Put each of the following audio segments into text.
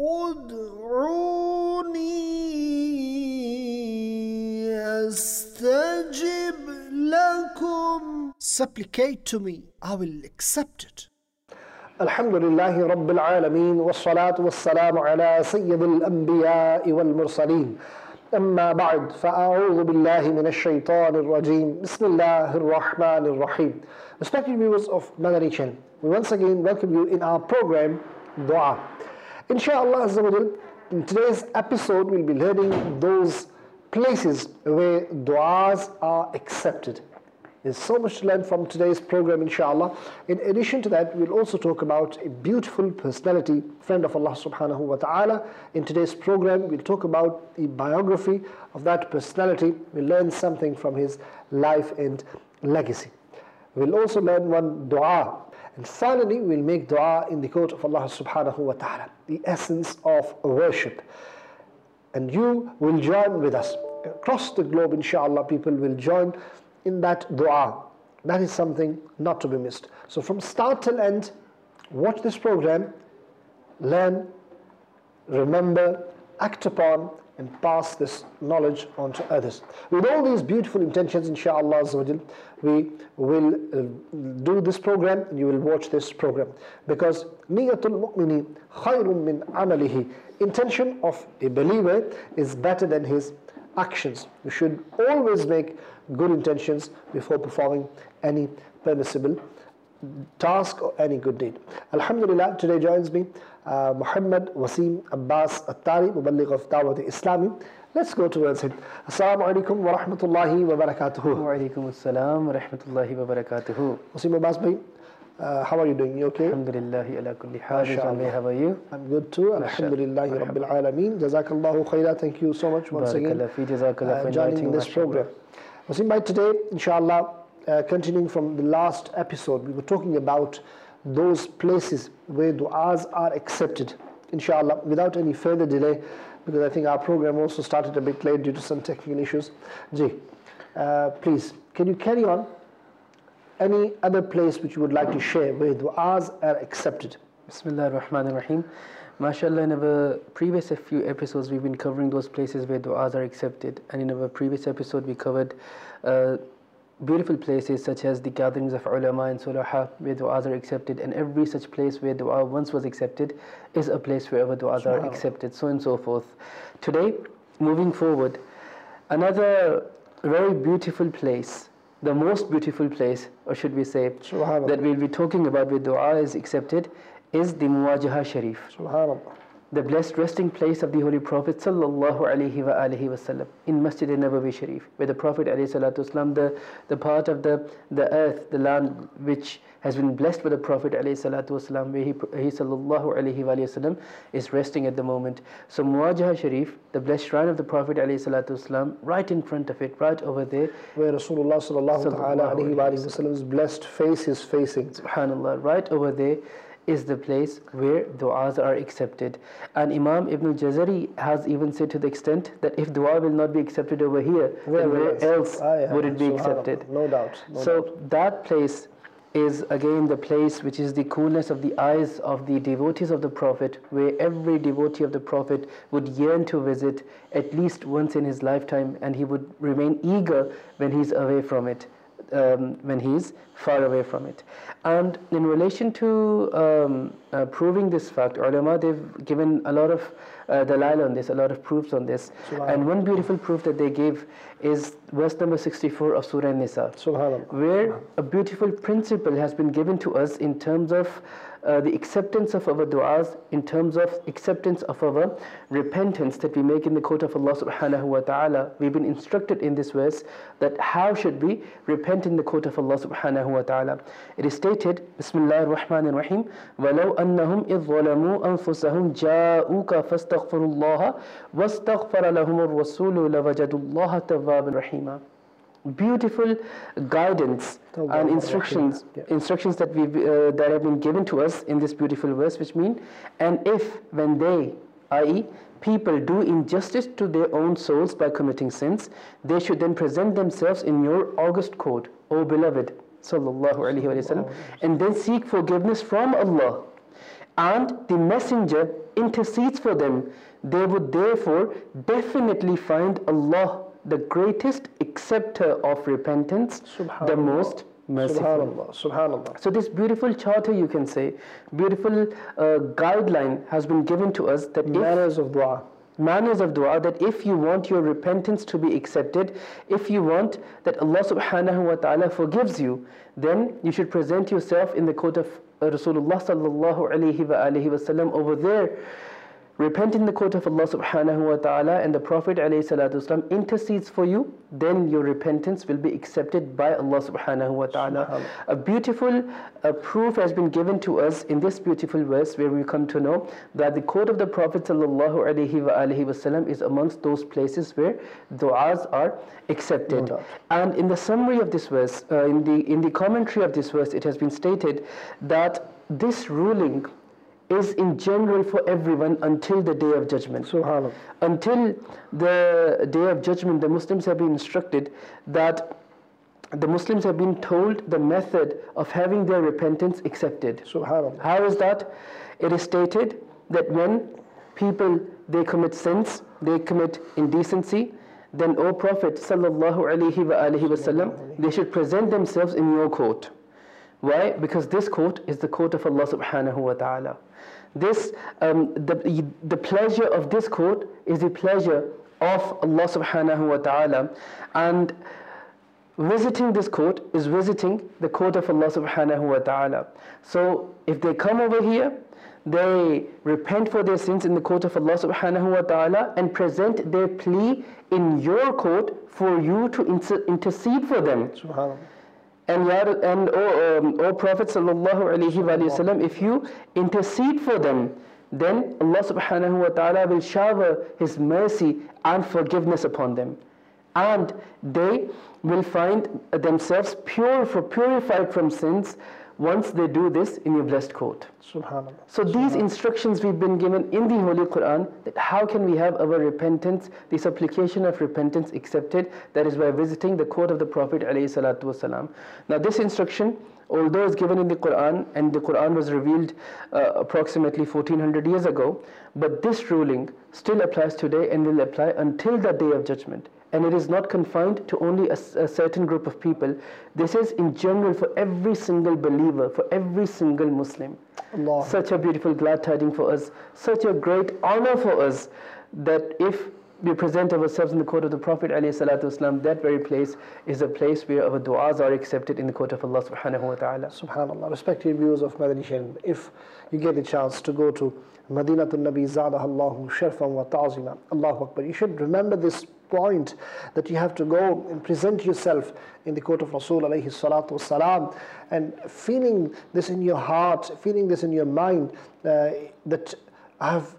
ادعوني أستجب لكم. Supplicate to me, I will accept it. الحمد لله رب العالمين والصلاة والسلام على سيد الأنبياء والمرسلين أما بعد فأعوذ بالله من الشيطان الرجيم بسم الله الرحمن الرحيم. Respected viewers of Madani Channel, we once again welcome you in our program Dua. Inshallah Azza wa Jal, in today's episode we'll be learning those places where du'as are accepted. There's so much to learn from today's program, inshallah. In addition to that, we'll also talk about a beautiful personality, friend of Allah subhanahu wa ta'ala. In today's program, we'll talk about the biography of that personality. We'll learn something from his life and legacy. We'll also learn one dua. And finally, we'll make dua in the court of Allah subhanahu wa ta'ala, the essence of worship. And you will join with us. Across the globe, inshallah, people will join in that dua. That is something not to be missed. So from start till end, watch this program, learn, remember, act upon, and pass this knowledge on to others. With all these beautiful intentions, inshallah, we will do this program and you will watch this program. Because niyatul mu'mini khayrun min amalihi. Intention of a believer is better than his actions. We should always make good intentions before performing any permissible task or any good deed. Alhamdulillah, today joins me Muhammad Wasim Abbas Attari, Muballigh of Dawat Islami. Let's go towards him. Assalamu alaikum wa rahmatullahi wa barakatuhu. Wa alaikum assalam wa rahmatullahi wa barakatuhu. Wasim Abbas bhai, how are you doing? You okay? Alhamdulillahi ala kulli hal. How are you? I'm good too. Alhamdulillahi Rabbil Alameen. Jazakallahu khaira. Thank you so much once again joining this program. Wasim bhai, today, inshallah, continuing from the last episode, we were talking about those places where du'as are accepted. Inshallah, without any further delay, because I think our program also started a bit late due to some technical issues. Ji, please, can you carry on? Any other place which you would like to share where du'as are accepted? Bismillah ar-Rahman ar-Rahim. MashaAllah, in our previous few episodes, we've been covering those places where du'as are accepted. And in our previous episode, we covered beautiful places such as the gatherings of ulama and sulaha where du'as are accepted. And every such place where du'a once was accepted is a place where our du'as are accepted, so on and so forth. Today, moving forward, another very beautiful place, the most beautiful place, or should we say, that we'll be talking about where du'a is accepted, is the Muwajah Sharif, the blessed resting place of the Holy Prophet sallallahu alaihi wasallam in Masjid al-Nabawi Sharif, where the Prophet alayhi salatu wasallam, the part of the earth, the land which has been blessed by the Prophet alayhi salatu wasallam, where he sallallahu alaihi wasallam is resting at the moment. So Muwajah Sharif, the blessed shrine of the Prophet alayhi salatu wasallam, right in front of it, right over there, where Rasulullah sallallahu alaihi wasallam's blessed face is facing. Subhanallah, right over there is the place where du'as are accepted. And Imam Ibn al-Jazari has even said to the extent that if dua will not be accepted over here, then where else would it be accepted? No doubt. So that place is again the place which is the coolness of the eyes of the devotees of the Prophet, where every devotee of the Prophet would yearn to visit at least once in his lifetime, and he would remain eager when he's away from it. When he's far away from it. And in relation to proving this fact, ulama, they've given a lot of dalil on this, a lot of proofs on this. And one beautiful proof that they gave is verse number 64 of Surah An-Nisa, where a beautiful principle has been given to us in terms of the acceptance of our du'as, in terms of acceptance of our repentance that we make in the court of Allah subhanahu wa ta'ala. We've been instructed in this verse that how should we repent in the court of Allah subhanahu wa ta'ala. It is stated, Bismillah ar-Rahman ar-Rahim, وَلَوْ أَنَّهُمْ إِذْ ظَلَمُوا أَنفُسَهُمْ جَاءُوكَ فَاسْتَغْفَرُوا اللَّهَ وَاسْتَغْفَرَ لَهُمُ الرَّسُولُ لَوَجَدُوا اللَّهَ تَوَّابًا رَحِيمًا. Beautiful guidance and instructions that that have been given to us in this beautiful verse, which mean, and if when they, i.e. people, do injustice to their own souls by committing sins, they should then present themselves in your august court, O beloved sallallahu alaihi wasallam, and then seek forgiveness from Allah and the messenger intercedes for them, they would therefore definitely find Allah the greatest acceptor of repentance, the most merciful. Subhanallah, subhanallah. So this beautiful charter, you can say, beautiful guideline has been given to us that Manners of dua. manners of dua, that if you want your repentance to be accepted, if you want that Allah subhanahu wa ta'ala forgives you, then you should present yourself in the court of Rasulullah sallallahu alayhi wa alihi wasallam over there. Repent in the court of Allah subhanahu wa ta'ala, and the Prophet alayhi salatu wasalam intercedes for you, then your repentance will be accepted by Allah subhanahu wa ta'ala. A beautiful proof has been given to us in this beautiful verse, where we come to know that the court of the Prophet sallallahu alayhi wa alihi wasallam is amongst those places where du'as are accepted. And in the summary of this verse, in the commentary of this verse, it has been stated that this ruling is in general for everyone until the day of judgment. Subhanallah. Until the day of judgment, the Muslims have been instructed that the Muslims have been told the method of having their repentance accepted. Subhanallah. How is that? It is stated that when people, they commit sins, they commit indecency, then, O Prophet sallallahu alaihi wa alihi wasallam, they should present themselves in your court. Why? Because this court is the court of Allah subhanahu wa ta'ala. This, the pleasure of this court is the pleasure of Allah subhanahu wa ta'ala, and visiting this court is visiting the court of Allah subhanahu wa ta'ala. So if they come over here, they repent for their sins in the court of Allah subhanahu wa ta'ala and present their plea in your court for you to intercede for them. Subhanallah. And O Prophet sallallahu alaihi wasallam, if you intercede for them, then Allah subhanahu wa ta'ala will shower His mercy and forgiveness upon them, and they will find themselves purified from sins once they do this in your blessed court. Subhanallah. So these instructions we've been given in the Holy Quran, that how can we have our repentance, the supplication of repentance accepted, that is by visiting the court of the Prophet ﷺ. Now this instruction, although it's given in the Quran, and the Quran was revealed approximately 1400 years ago, but this ruling still applies today and will apply until the day of judgment. And it is not confined to only a certain group of people. This is in general for every single believer, for every single Muslim. Allah. Such a beautiful glad tidings for us, such a great honor for us, that if we present ourselves in the court of the Prophet ﷺ, that very place is a place where our du'as are accepted in the court of Allah subhanahu wa ta'ala. Subhanallah. Respected viewers of Madani Channel, if you get the chance to go to Madinatul Nabi Zadahallahu Sharfan wa Ta'zima, Allahu Akbar, you should remember this point, that you have to go and present yourself in the court of Rasul alayhi salatu wasalam, and feeling this in your heart, feeling this in your mind, that I have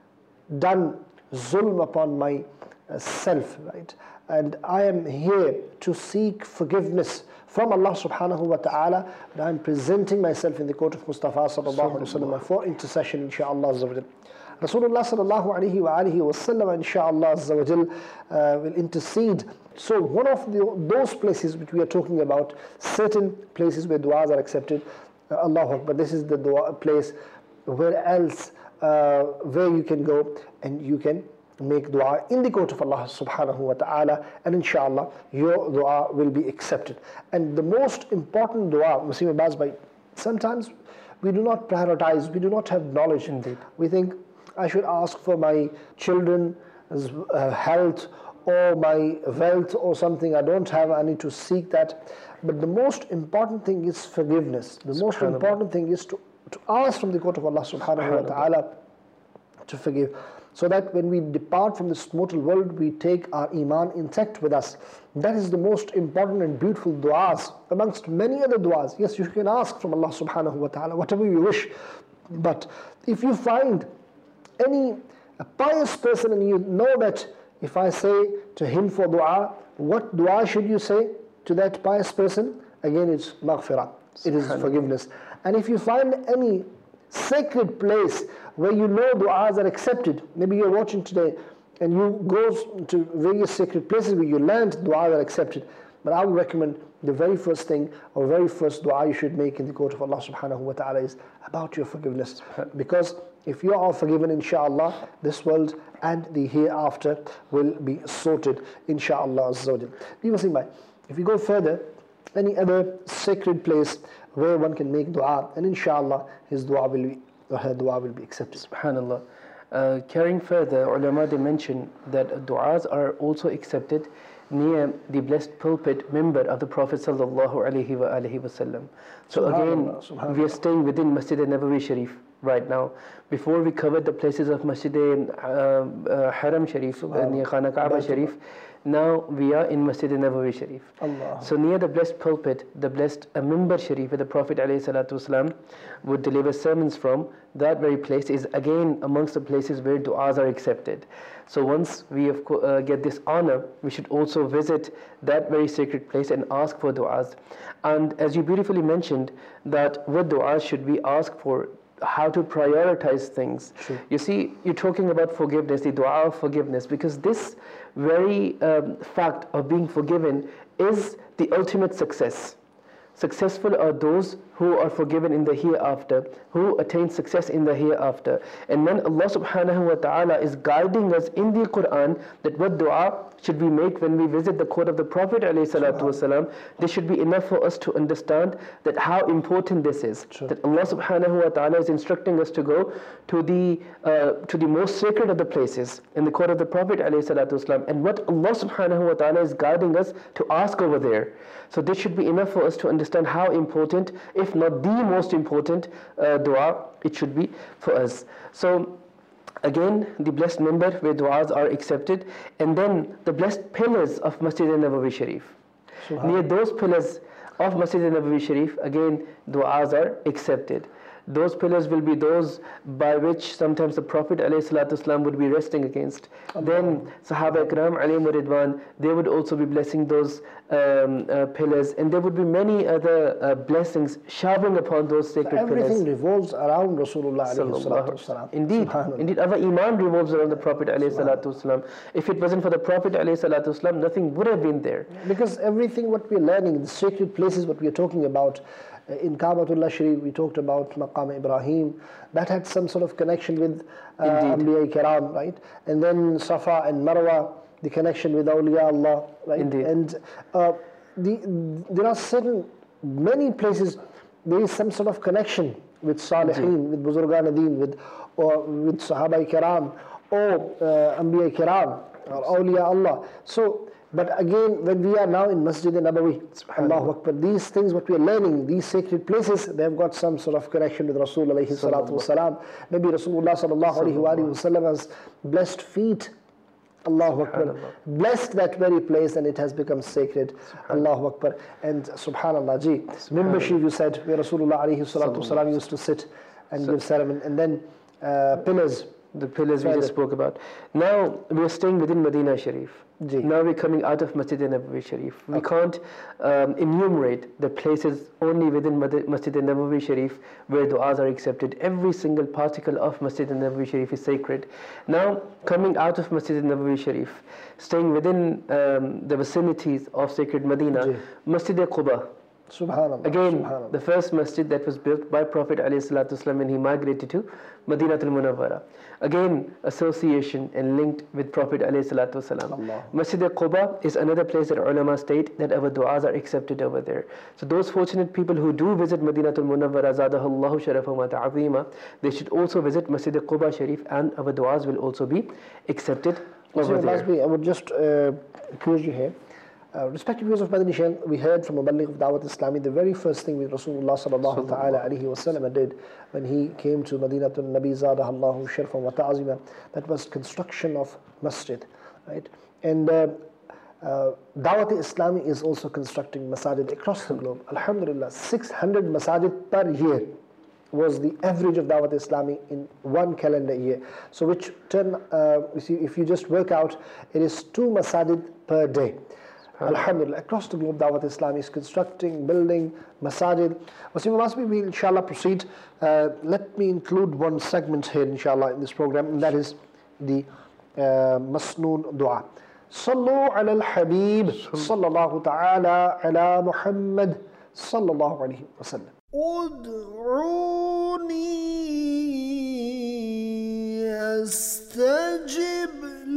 done zulm upon myself, right? And I am here to seek forgiveness from Allah subhanahu wa ta'ala, and I am presenting myself in the court of Mustafa sallallahu alayhi wa sallam for intercession, inshaAllah azza wa jal. Rasulullah sallallahu alayhi wa alihi wa sallam, inshaAllah azza wa jal, will intercede. So one of those places which we are talking about, certain places where du'as are accepted, Allahu Akbar, this is the dua place. Where else, where you can go and you can make dua in the court of Allah subhanahu wa ta'ala, and inshallah your dua will be accepted. And the most important dua, Wasim Abbas Bhai, sometimes we do not prioritize, we do not have knowledge. Indeed. We think I should ask for my children's health or my wealth or something I don't have, I need to seek that. But the most important thing is forgiveness. The most important thing is to ask from the court of Allah subhanahu wa ta'ala to forgive, so that when we depart from this mortal world, we take our iman intact with us. That is the most important and beautiful du'as amongst many other du'as. Yes, you can ask from Allah subhanahu wa ta'ala whatever you wish, but if you find any pious person and you know that if I say to him for dua, what dua should you say to that pious person? Again, it's maghfirah, it is forgiveness. And if you find any sacred place where you know du'as are accepted, maybe you're watching today and you go to various sacred places where you learned du'as are accepted, but I would recommend the very first thing or very first du'a you should make in the court of Allah subhanahu wa ta'ala is about your forgiveness, because if you are forgiven, inshallah, this world and the hereafter will be sorted, inshallah azza wa jal. If you go further, any other sacred place where one can make dua, and inshallah his dua will be, or her dua will be accepted. Subhanallah. Carrying further, ulama, they mention that du'as are also accepted near the blessed pulpit member of the Prophet sallallahu alaihi wasallam. So again, we are staying within Masjid al-Nabawi Sharif right now. Before we covered the places of Masjid Haram Sharif, near Khana Kaaba Sharif, now we are in Masjid al-Nabawi Sharif. Allah. So near the blessed pulpit, the blessed Mimbar Sharif, where the Prophet ﷺ would deliver sermons from, that very place is again amongst the places where du'as are accepted. So once we get this honor, we should also visit that very sacred place and ask for du'as. And as you beautifully mentioned, that what du'as should we ask for, how to prioritize things. Sure. You see, you're talking about forgiveness, the dua of forgiveness, because this very fact of being forgiven is the ultimate success. Successful are those who are forgiven in the hereafter, who attain success in the hereafter. And when Allah subhanahu wa ta'ala is guiding us in the Quran that what dua should we make when we visit the court of the Prophet ﷺ, this should be enough for us to understand that how important this is. Sure. That Allah subhanahu wa ta'ala is instructing us to go to the most sacred of the places, in the court of the Prophet ﷺ, and what Allah subhanahu wa ta'ala is guiding us to ask over there. So this should be enough for us to understand how important, if not the most important dua it should be for us. So again, the blessed member where du'as are accepted, and then the blessed pillars of Masjid al-Nabawi Sharif. Near those pillars of Masjid al-Nabawi Sharif, again, du'as are accepted. Those pillars will be those by which sometimes the Prophet ﷺ would be resting against. Then Sahaba Ikram alayhim ridwan, they would also be blessing those pillars, and there would be many other blessings showering upon those sacred Everything pillars. revolves around Rasulullah alayhi salatu wasalam. Indeed, our iman revolves around the Prophet ﷺ. If it wasn't for the Prophet ﷺ, nothing would have been there. Because everything what we are learning, the sacred places what we are talking about, in Kaabatullah Sharif we talked about Maqam Ibrahim, that had some sort of connection with Anbiya Kiram, right? And then Safa and Marwa, the connection with Awliya Allah, right? Indeed. And there are many places there is some sort of connection with Salihin, with Buzurgan Adin, with Sahaba Kiram, or Anbiya Kiram, or Awliya Allah. So, but again, when we are now in Masjid al-Nabawi, Allahu Akbar, these things what we are learning, these sacred places, they have got some sort of connection with Rasul alayhi salatu wasalam. Maybe Rasulullah sallallahu alayhi wa sallam has blessed feet, Allahu Akbar, blessed that very place, and it has become sacred, Allahu Akbar. And subhanallah, membership you said, where Rasulullah alayhi salatu wasalam used to sit and give ceremony, and then pillars. The pillars we just spoke about. Now we are staying within Medina Sharif. Now we're coming out of Masjid al-Nabawi Sharif. We can't enumerate the places only within Masjid al-Nabawi Sharif where du'as are accepted. Every single particle of Masjid al-Nabawi Sharif is sacred. Now coming out of Masjid al-Nabawi Sharif, staying within the vicinities of sacred Medina, Masjid al-Quba. Subhanallah. Again, Subhanallah. the first masjid that was built by Prophet ﷺ when he migrated to Madinatul Munawwara. Again, association and linked with Prophet ﷺ. Masjid al-Quba is another place that ulama state that our du'as are accepted over there. So those fortunate people who do visit Madinatul Munawwara, Zadahallahu Sharafan wa Ta'azima, they should also visit Masjid al-Quba Sharif, and our du'as will also be accepted over there. I would just encourage you here. Respected viewers of Madani Channel, we heard from Muballigh of Dawat Islami the very first thing with Rasulullah sallallahu ta'ala alayhi wa sallam did when he came to Madinatul Nabi Zadahallahu Sharfan wa Ta'azima, that was construction of masjid, right? And Dawat Islami is also constructing masajid across the globe. Alhamdulillah, 600 masajid per year was the average of Dawat Islami in one calendar year. So which turn, if you just work out, it is 2 masajid per day. Alhamdulillah, across the globe, Dawat Islami is constructing, building, masajid. We inshallah proceed. Let me include one segment here, inshallah, in this program, and that is the Masnoon Dua. Sallu ala al-Habib, sallallahu ta'ala ala Muhammad, sallallahu alayhi wa sallam. ادعوني أستجب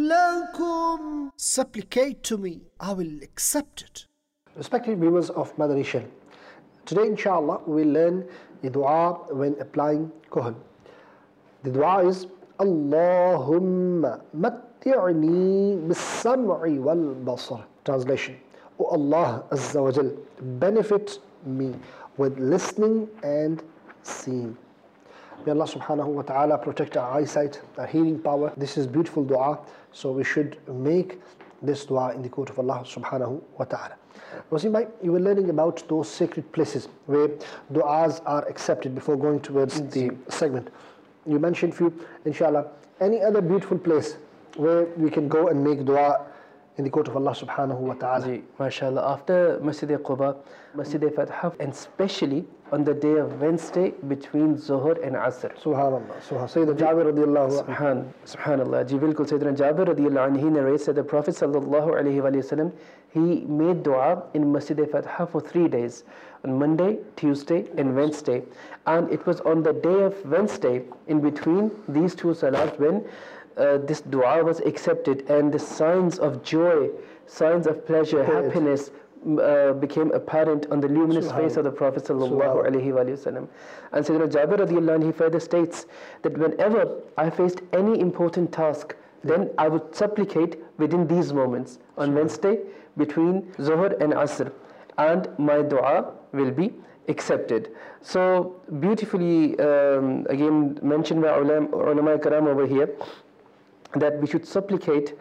لكم. Supplicate to me, I will accept it. Respected viewers of Madani Channel, today inshallah we will learn the dua when applying kuhl. The dua is Allahumma matti'ni bis-sam'i wal-basar. Translation: O Allah Azza wa Jal, benefit me with listening and seeing. May Allah subhanahu wa ta'ala protect our eyesight, our hearing power. This is beautiful dua, so we should make this dua in the court of Allah subhanahu wa ta'ala. Wasim bhai, you were learning about those sacred places where du'as are accepted before going towards the segment. You mentioned few, inshallah. Any other beautiful place where we can go and make dua in the court of Allah subhanahu wa ta'ala? Ji, mashallah. After Masjid Quba, Masjid Fatha, and especially on the day of Wednesday between Zuhr and Asr. Subhanallah. Sayyidina Jabir radiallahu anhu. Subhanallah. Ji, bilkul. Sayyidina Jabir radiallahu anhu, he narrates that the Prophet sallallahu alayhi wa sallam, he made dua in Masjid Fatha for 3 days, on Monday, Tuesday and Wednesday. And it was on the day of Wednesday, in between these two salats, when this dua was accepted, and the signs of joy, signs of pleasure, happiness became apparent on the luminous face of the Prophet sallallahu alaihi wasallam. And Sayyidina Jabir radiallahu anhu, he further states that whenever I faced any important task, then I would supplicate within these moments on Wednesday between Zuhr and Asr, and my dua will be accepted. So beautifully again mentioned by ulama karam over here, that we should supplicate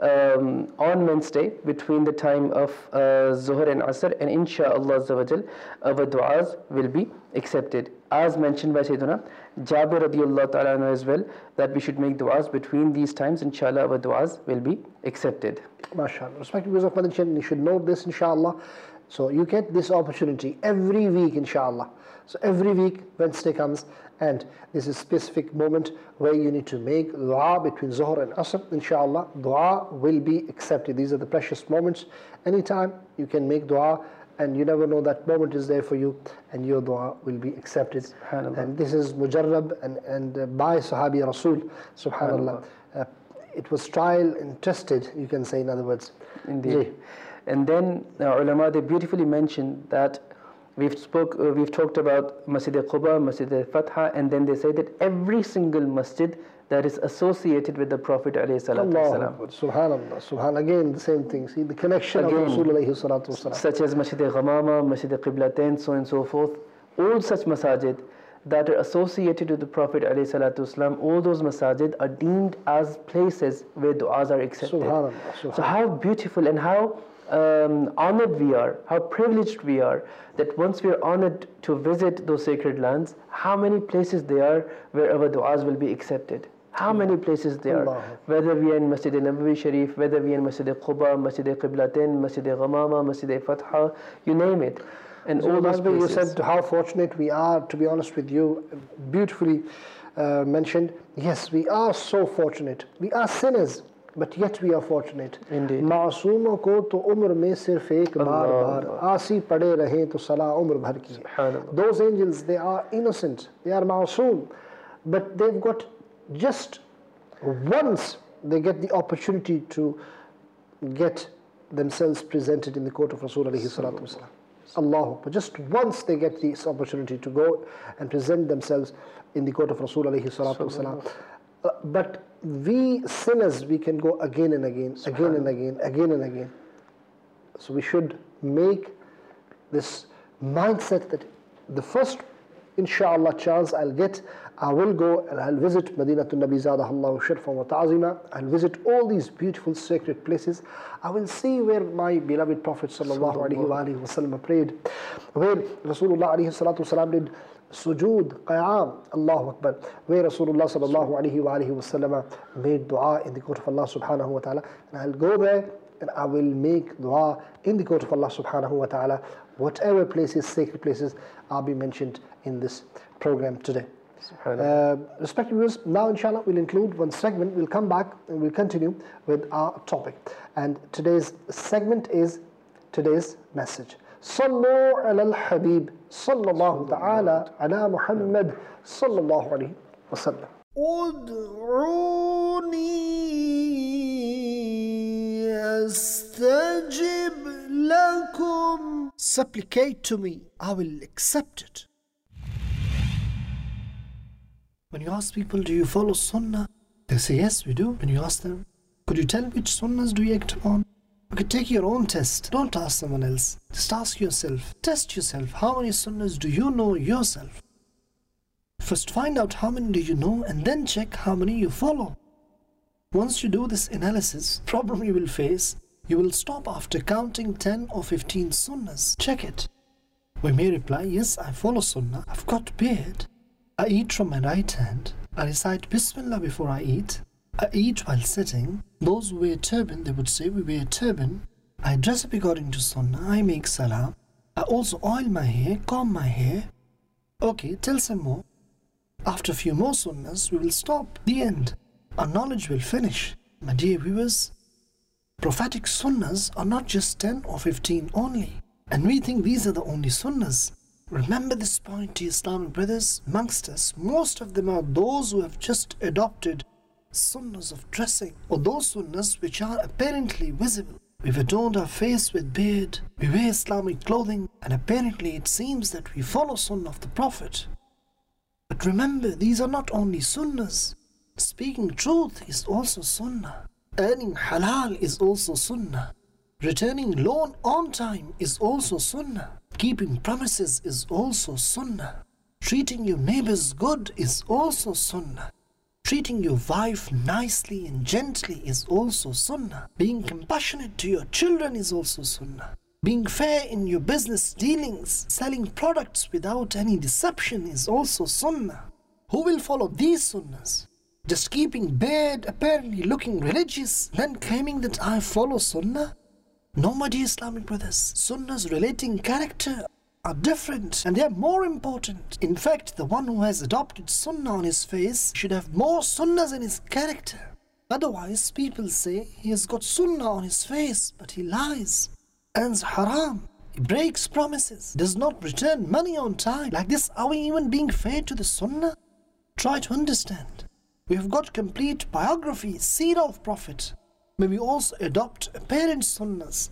on Wednesday between the time of Zuhr and Asr, and insha'Allah Azza wa Jal, our du'as will be accepted. As mentioned by Sayyidina Jabir radiallahu ta'ala anhu as well, that we should make du'as between these times, inshallah our du'as will be accepted. MashaAllah. Respected viewers of Madani Channel, you should note this inshallah. So you get this opportunity every week inshallah. So every week Wednesday comes, and this is a specific moment where you need to make dua between Zuhr and Asr. Inshallah, dua will be accepted. These are the precious moments. Anytime you can make dua, and you never know that moment is there for you, and your dua will be accepted. And this is mujarrab and by Sahabi Rasul. Subhanallah. It was trial and tested, you can say, in other words. Indeed. And then ulama, they beautifully mentioned that we've talked about Masjid Quba, Masjid Fatha, and then they say that every single masjid that is associated with the Prophet alayhi salatu wasalam. Subhanallah, subhanallah. Again, the same thing. See, the connection again, of Rasul alayhi salatu wasalam. Such as Masjid Ghamama, Masjid Qiblatain, so on and so forth. All such masajid that are associated with the Prophet alayhi salatu wasalam, all those masajid are deemed as places where du'as are accepted. Subhanallah, So how beautiful and how honored we are, how privileged we are, that once we are honored to visit those sacred lands, how many places there are where our du'as will be accepted. How many places there are, whether we are in Masjid Nabawi Sharif, whether we are in Masjid Quba, Masjid Qiblatain, Masjid Ghamama, Masjid Fatha, you name it. And so all those places. You said how fortunate we are, to be honest with you, beautifully mentioned. Yes, we are so fortunate. We are sinners, but yet we are fortunate. Indeed. मासूमों को तो उम्र में सिर्फ एक बार बार आसी पड़े रहें तो सलाह उम्र भर की. Those angels, they are innocent, they are masoom, but they've got just once they get the opportunity to get themselves presented in the court of Rasul alayhi salatu wasalam. Allah, but just once they get this opportunity to go and present themselves in the court of Rasul alayhi salatu wasalam. But we sinners, we can go again and again, again and again, again and again. So we should make this mindset that the first, inshallah, chance I'll get, I will go and I'll visit Madinatul Nabi Zadahallahu Sharfan wa Ta'zima. I'll visit all these beautiful sacred places. I will see where my beloved Prophet sallallahu alaihi wasallam prayed, where Rasulullah alayhi salatu wasalam did sujood, qiyam, Allahu Akbar, where Rasulullah sallallahu alaihi wasallam made dua in the court of Allah subhanahu wa ta'ala. And I'll go there and I will make dua in the court of Allah subhanahu wa ta'ala. Whatever places, sacred places, are be mentioned in this program today. Respected viewers, now inshallah we'll include one segment. We'll come back and we'll continue with our topic. And today's segment is today's message. Sallu ala al-Habib, sallallahu ta'ala ala Muhammad, sallallahu alayhi wa sallam. ادعوني أستجب لكم. Supplicate to me, I will accept it. When you ask people, do you follow Sunnah? They say, yes, we do. When you ask them, could you tell which Sunnahs do you act upon? You could take your own test. Don't ask someone else. Just ask yourself. Test yourself. How many Sunnahs do you know yourself? First find out how many do you know and then check how many you follow. Once you do this analysis, problem you will face, you will stop after counting 10 or 15 Sunnahs. Check it. We may reply, yes, I follow Sunnah. I've got beard. I eat from my right hand. I recite Bismillah before I eat. I eat while sitting. Those who wear turban, they would say, we wear turban. I dress up according to Sunnah. I make salam. I also oil my hair, comb my hair. Okay, tell some more. After a few more Sunnahs, we will stop. The end. Our knowledge will finish. My dear viewers, prophetic Sunnahs are not just 10 or 15 only. And we think these are the only Sunnahs. Remember this point, dear Islamic brothers. Amongst us, most of them are those who have just adopted Sunnahs of dressing, or those Sunnahs which are apparently visible. We've adorned our face with beard, we wear Islamic clothing, and apparently it seems that we follow Sunnah of the Prophet. But remember, these are not only Sunnahs. Speaking truth is also Sunnah. Earning halal is also Sunnah. Returning loan on time is also Sunnah. Keeping promises is also Sunnah. Treating your neighbors good is also Sunnah. Treating your wife nicely and gently is also Sunnah. Being compassionate to your children is also Sunnah. Being fair in your business dealings, selling products without any deception is also Sunnah. Who will follow these Sunnahs? Just keeping beard, apparently looking religious, then claiming that I follow Sunnah? No, my dear Islamic brothers, Sunnahs relating character are different and they are more important. In fact, the one who has adopted Sunnah on his face should have more Sunnahs in his character. Otherwise, people say he has got Sunnah on his face, but he lies, earns haram, he breaks promises, does not return money on time. Like this, are we even being fair to the Sunnah? Try to understand. We have got complete biography, seerah of Prophet. May we also adopt apparent Sunnahs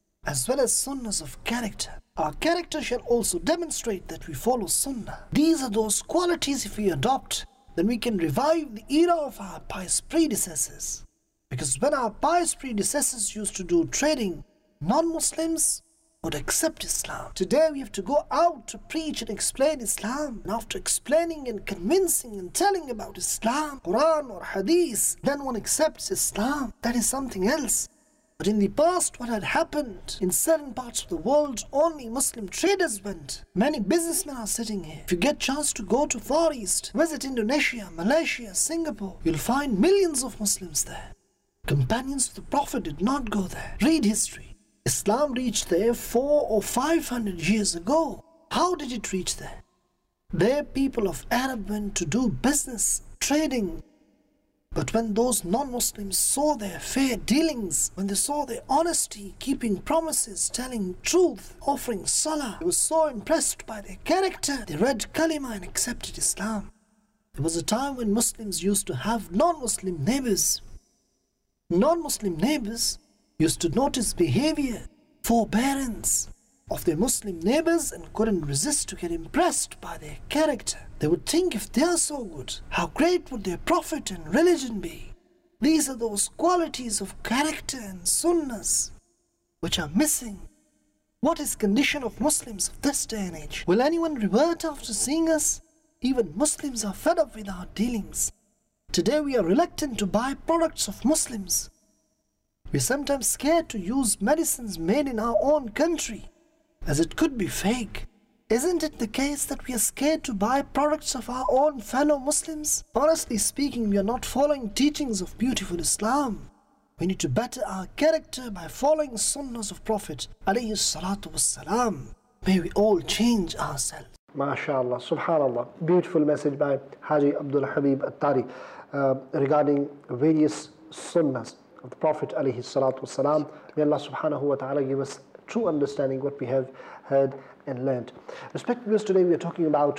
as well as Sunnahs of character. Our character shall also demonstrate that we follow Sunnah. These are those qualities if we adopt, then we can revive the era of our pious predecessors. Because when our pious predecessors used to do trading, non-Muslims would accept Islam. Today we have to go out to preach and explain Islam. And after explaining and convincing and telling about Islam, Quran or Hadith, then one accepts Islam. That is something else. But in the past, what had happened, in certain parts of the world, only Muslim traders went. Many businessmen are sitting here. If you get chance to go to Far East, visit Indonesia, Malaysia, Singapore, you'll find millions of Muslims there. Companions of the Prophet did not go there. Read history. Islam reached there 400 or 500 years ago. How did it reach there? There people of Arab went to do business, trading. But when those non-Muslims saw their fair dealings, when they saw their honesty, keeping promises, telling truth, offering salah, they were so impressed by their character, they read kalima and accepted Islam. There was a time when Muslims used to have non-Muslim neighbors. Non-Muslim neighbors used to notice behavior, forbearance of their Muslim neighbors and couldn't resist to get impressed by their character. They would think, if they are so good, how great would their prophet and religion be? These are those qualities of character and sunnahs which are missing. What is condition of Muslims of this day and age? Will anyone revert after seeing us? Even Muslims are fed up with our dealings. Today we are reluctant to buy products of Muslims. We are sometimes scared to use medicines made in our own country, as it could be fake. Isn't it the case that we are scared to buy products of our own fellow Muslims? Honestly speaking, we are not following teachings of beautiful Islam. We need to better our character by following sunnahs of Prophet alayhi salatu wassalam. May we all change ourselves. MashaAllah, subhanallah. Beautiful message by Haji Abdul Habib Attari regarding various sunnahs of the Prophet alayhi salatu wassalam. May Allah subhanahu wa ta'ala give us true understanding what we have heard and learned. Respected viewers, today we are talking about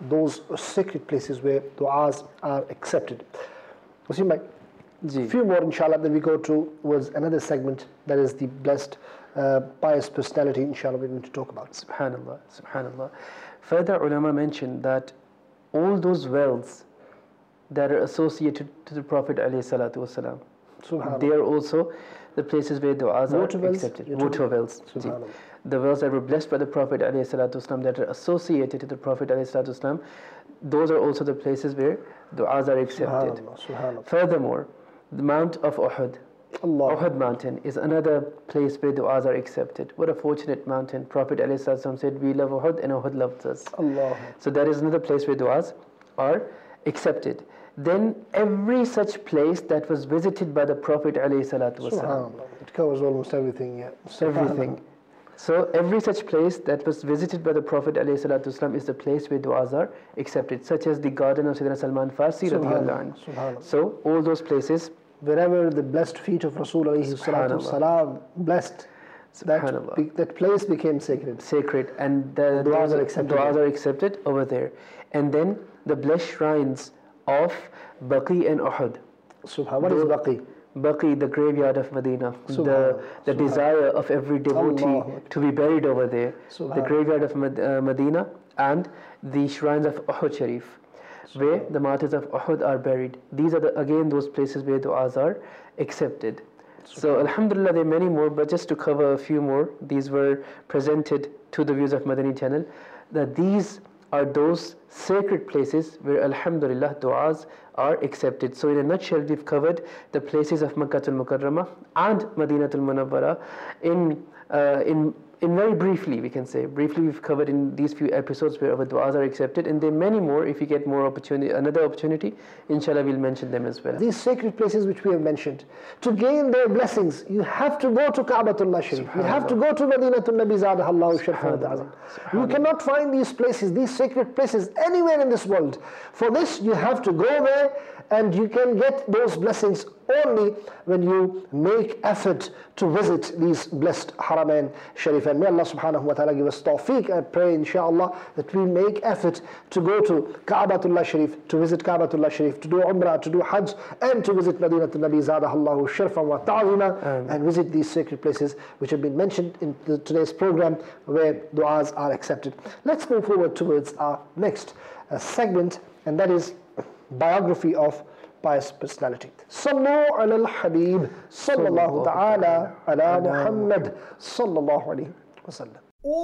those sacred places where du'as are accepted. Wasim bhai, Ji. few more inshallah, then we go towards another segment, that is the blessed pious personality, inshallah, we're going to talk about. Subhanallah, subhanallah. Further, ulama mentioned that all those wells that are associated to the Prophet ﷺ, Subhanallah. they are also the places where du'as Water are wells? accepted. You're Water talking- wells. Ji. Subhanallah. The wells that were blessed by the Prophet ﷺ, that are associated to the Prophet ﷺ, those are also the places where du'as are accepted. Subhanallah, subhanallah. Furthermore, the Mount of Uhud, Allah. Uhud mountain is another place where du'as are accepted. What a fortunate mountain. Prophet ﷺ said, we love Uhud and Uhud loves us. Allah. So that is another place where du'as are accepted. Then every such place that was visited by the Prophet ﷺ, Subhanallah. It covers almost everything, yeah. everything. So every such place that was visited by the Prophet ﷺ is the place where du'as are accepted, such as the garden of Sayyidina Salman Farsi radiallahu Subhanallah. anhu. Subhanallah. So all those places, Wherever the blessed feet of Rasul alayhi salatu salam blessed, Subhanallah. that place became sacred. sacred, and the Du'as are accepted. du'as are accepted over there. And then the blessed shrines of Baqi and Uhud. Subhanallah. What is Baqi? Baqi, the graveyard of Medina, Subhanallah. the desire of every devotee Allahu to be buried over there, the Subhanallah. graveyard of Medina, and the shrines of Uhud Sharif, where the martyrs of Uhud are buried. These are again those places where du'as are accepted. So alhamdulillah, there are many more, but just to cover a few more, these were presented to the viewers of Madani channel, that these are those sacred places where alhamdulillah du'as are accepted. So in a nutshell, we've covered the places of Makkatul Mukarramah and Madinatul Munawwara in very briefly, we can say. Briefly, we've covered in these few episodes where our du'as are accepted, and there are many more. If we get more opportunity, another opportunity, inshallah, we'll mention them as well. These sacred places which we have mentioned, to gain their blessings, you have to go to Ka'batullah Sharif. You have to go to Madinatul Nabi Zadahallahu Sharifan wa Ta'zim. You cannot find these places, these sacred places, anywhere in this world. For this, you have to go there, and you can get those blessings only when you make effort to visit these blessed Haramain Sharif. And may Allah subhanahu wa ta'ala give us tawfiq. I pray inshallah that we make effort to go to Ka'batullah Sharif, to visit Ka'batullah Sharif, to do Umrah, to do Hajj, and to visit Madinatul Nabi Zadahallahu Sharfan wa Ta'zima, and visit these sacred places which have been mentioned in today's program where du'as are accepted. Let's move forward towards our next segment, and that is biography of pious personality. Sallu ala al-Habib, sallallahu ta'ala ala Muhammad, sallallahu alayhi wa sallam.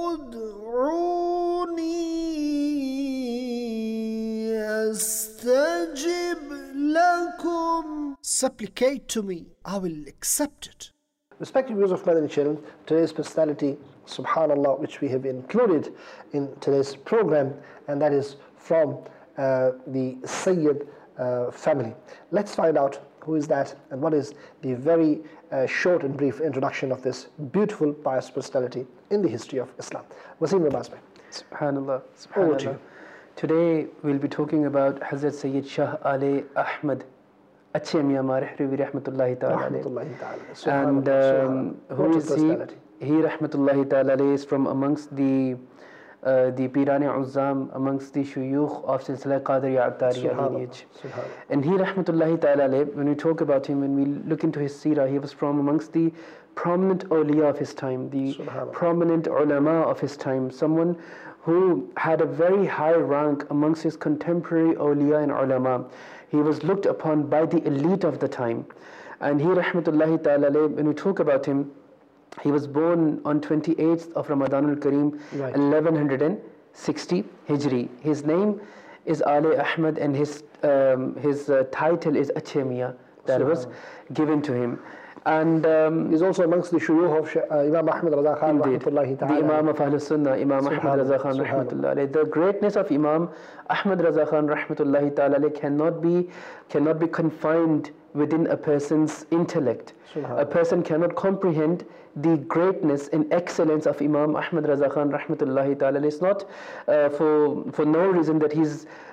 ادعوني أستجب لكم. Supplicate to me, I will accept it. Respected viewers of Madani channel, today's personality, subhanallah, which we have included in today's program, and that is from the Sayyid family. Let's find out who is that and what is the very short and brief introduction of this beautiful pious personality in the history of Islam. Wasim Rabaz bhai. Subhanallah, Over to subhanallah. you. Today we'll be talking about Hazrat Sayyid Shah Ali Ahmad Achhe Mian Marihri Rahmatullahi Ta'ala alayhi. Rahmatullahi ta'ala. And Subhanallah. who What a is he? personality. He Rahmatullahi Ta'ala alayhi is from amongst the Pirane Uzzam, amongst the Shuyukh of Silsila Qadriya Attariya Subhanallah. lineage. Subhanallah. And he Rahmatullahi Ta'ala alayhi, when we talk about him, when we look into his seerah, he was from amongst the prominent awliya of his time, the Subhanallah. prominent ulama of his time, someone who had a very high rank amongst his contemporary awliya and ulama. He was looked upon by the elite of the time. And he Rahmatullahi Ta'ala alayhi, when we talk about him, he was born on 28th of Ramadan al-Kareem, Right. 1160 Hijri. His name is Ali Ahmad, and his title is Achhe Mian, that was given to him. And He's also amongst the shuyukh of Imam Ahmad Raza Khan, indeed, rahmatullahi the ta'ala. Imam of Ahlul Sunnah, Imam Ahmad Subhanallah, Raza Khan subhanallah. rahmatullah alayhi. The greatness of Imam Ahmad Raza Khan rahmatullahi ta'ala alayhi cannot be confined within a person's intellect. Subhanallah. A person cannot comprehend the greatness and excellence of Imam Ahmad Raza Khan rahmatullahi ta'ala. It's not for no reason that he's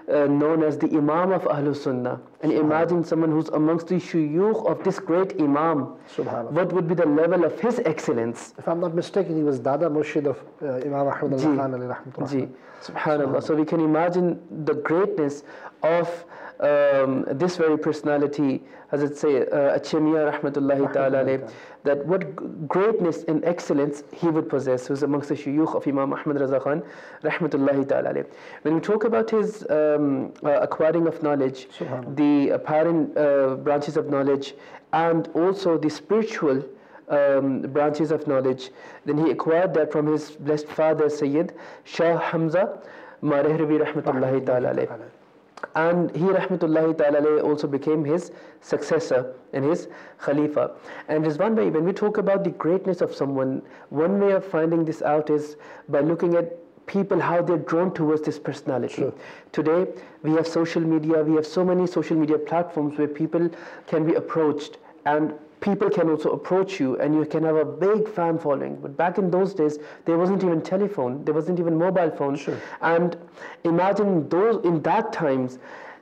known as the Imam of Ahlul Sunnah. And imagine someone who's amongst the shuyukh of this great Imam. Subhanallah. What would be the level of his excellence? If I'm not mistaken, he was Dada Murshid of Imam Ahmad al-Lakhani rahmatullah. Ji. Subhanallah. So we can imagine the greatness of this very personality, as it say, Achemiya rahmatullahi ta'ala alayh, that what greatness and excellence he would possess, who's amongst the shuyukh of Imam Ahmad Raza Khan rahmatullahi ta'ala alayh. When we talk about his acquiring of knowledge, the apparent branches of knowledge, and also the spiritual branches of knowledge, then he acquired that from his blessed father Sayyid Shah Hamza Marehravi rahmatullahi ta'ala alayh. And he rahmatullahi ta'ala also became his successor and his Khalifa. And there's one way, when we talk about the greatness of someone, one way of finding this out is by looking at people, how they're drawn towards this personality. Sure. Today, we have social media, we have so many social media platforms where people can be approached, and people can also approach you, and you can have a big fan following. But back in those days, there wasn't even telephone, there wasn't even mobile phone. Sure. And imagine those in that times,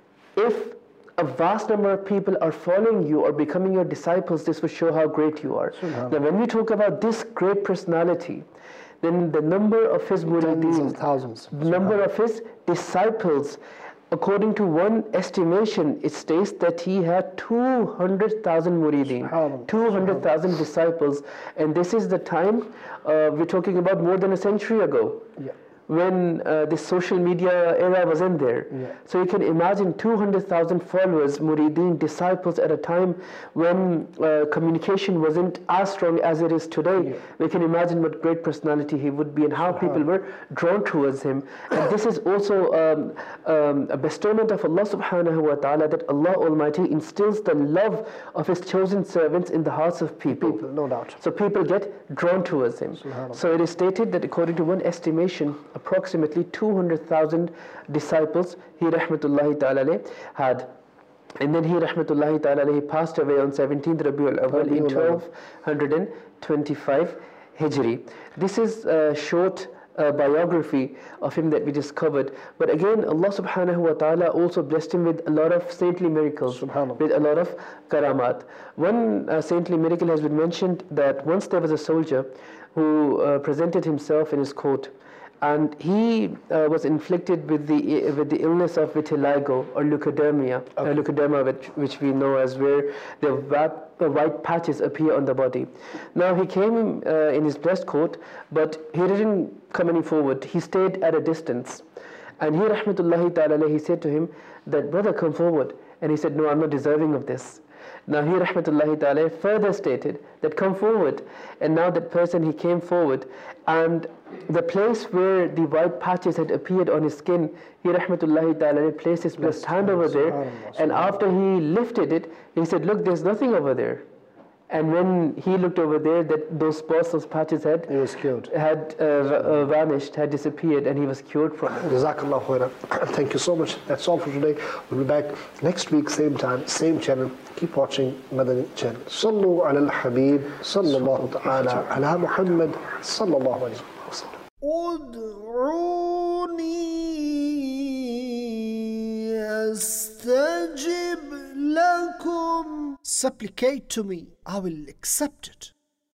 if a vast number of people are following you or becoming your disciples, this will show how great you are. Now, when we talk about this great personality, then the number of his murideen, thousands, the number of his disciples, according to one estimation, it states that he had 200,000 murideen, 200,000 disciples, and this is the time we're talking about more than a century ago. Yeah. When this social media era was in there. Yeah. So you can imagine 200,000 followers, murideen, disciples at a time when communication wasn't as strong as it is today. Yeah. We can imagine what great personality he would be and how people were drawn towards him. And this is also a bestowment of Allah subhanahu wa ta'ala, that Allah Almighty instills the love of His chosen servants in the hearts of people. No doubt. So people get drawn towards him. So it is stated that according to one estimation, approximately 200,000 disciples he rahmatullahi ta'ala had. And then he rahmatullahi ta'ala passed away on 17th Rabiul Awwal in 1225 Hijri. This is a short biography of him that we discovered. But again, Allah subhanahu wa ta'ala also blessed him with a lot of saintly miracles, with a lot of karamat. One saintly miracle has been mentioned, that once there was a soldier who presented himself in his court, and he was inflicted with the illness of vitiligo or leukoderma, which we know as where the white patches appear on the body. Now he came in his blessed court, but he didn't come any forward. He stayed at a distance, and he rahmatullahi ta'ala, he said to him that, brother, come forward. And he said, no, I'm not deserving of this. Now he rahmatullahi ta'ala further stated that, come forward. And now that person, he came forward, and the place where the white patches had appeared on his skin, he rahmatullahi ta'ala placed his blessed hand over there, and after he lifted it, he said, look, there's nothing over there. And when he looked over there, that those spots, those patches had vanished, had disappeared, and he was cured from it. Jazakallah khairan. Thank you so much. That's all for today. We'll be back next week, same time, same channel. Keep watching Madani channel. Sallu ala al-Habib, sallallahu ta'ala ala Muhammad, sallallahu alayhi wa sallam. Ud'uni astajib lakum. Supplicate to me, I will accept it.